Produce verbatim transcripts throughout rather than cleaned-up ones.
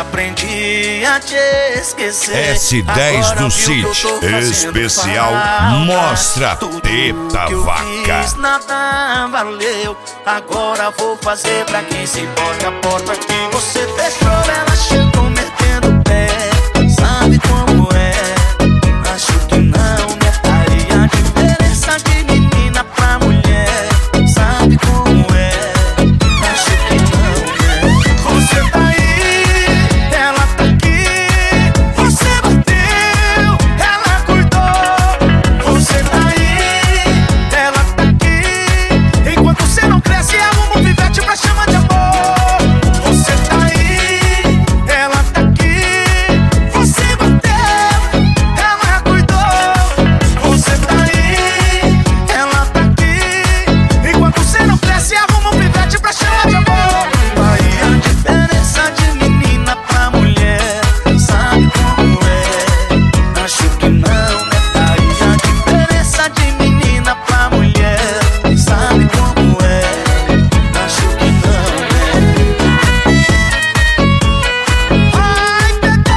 aprendi a te esquecer. S dez do Cid, especial Mostra Teta Vaca. Nada valeu, agora vou fazer pra que se importe a porta que você fechou. Ela chegou metendo o pé, sabe como é? Acho que não, né? Aí a diferença de menina pra mulher, sabe como é? Acho que não, né? Você tá aí, ela tá aqui. Você bateu, ela cuidou. Você tá aí, ela tá aqui. Enquanto você não cresce, arruma um pivete pra chamar de amor. Você tá aí, ela tá aqui. Você bateu, ela cuidou. Você tá aí, ela tá aqui. Enquanto você não cresce, arruma um pivete pra chamar de amor. Aí a diferença de menina pra mulher, sabe como é? Acho que não, né? Aí a diferença de menina pra mulher, sabe como é? Acho que não, né? Ai, bebê.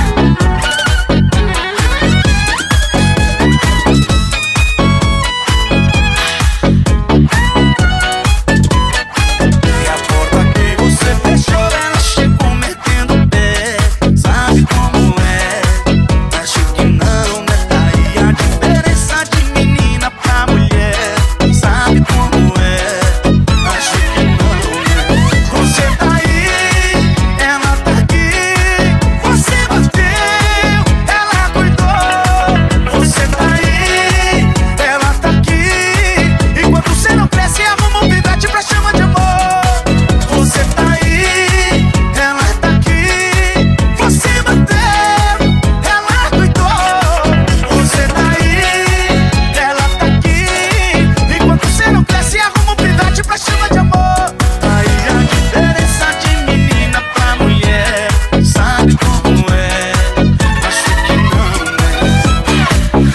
E a porta que você fechou, ela chegou metendo o pé, sabe como é? Acho que não, né? Aí a diferença de menina pra mulher, sabe como é? Acho que não, né? Você tá aí, ela tá aqui. Você bateu, ela cuidou. Você tá aí, ela tá aqui. Enquanto você não cresce, arruma um pivete pra chamar de amor. Você tá aí, ela tá aqui. Você bateu, ela cuidou. Você tá aí, ela tá aqui. Enquanto você não cresce, arruma um pivete pra chamar de amor. Aí a diferença de menina pra mulher, sabe como é? Acho que não, né?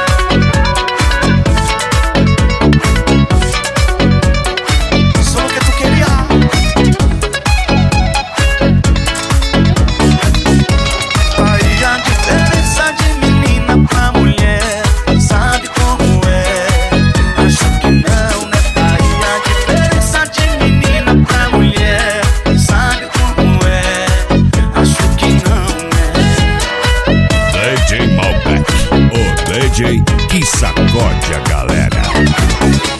Só o que tu queria. Aí a diferença de menina pra mulher, sabe como é? Acho que não, né? Aí a diferença de menina pra mulher, sabe como é? Acho que não, né? D J Malbec, o D J que sacode a galera.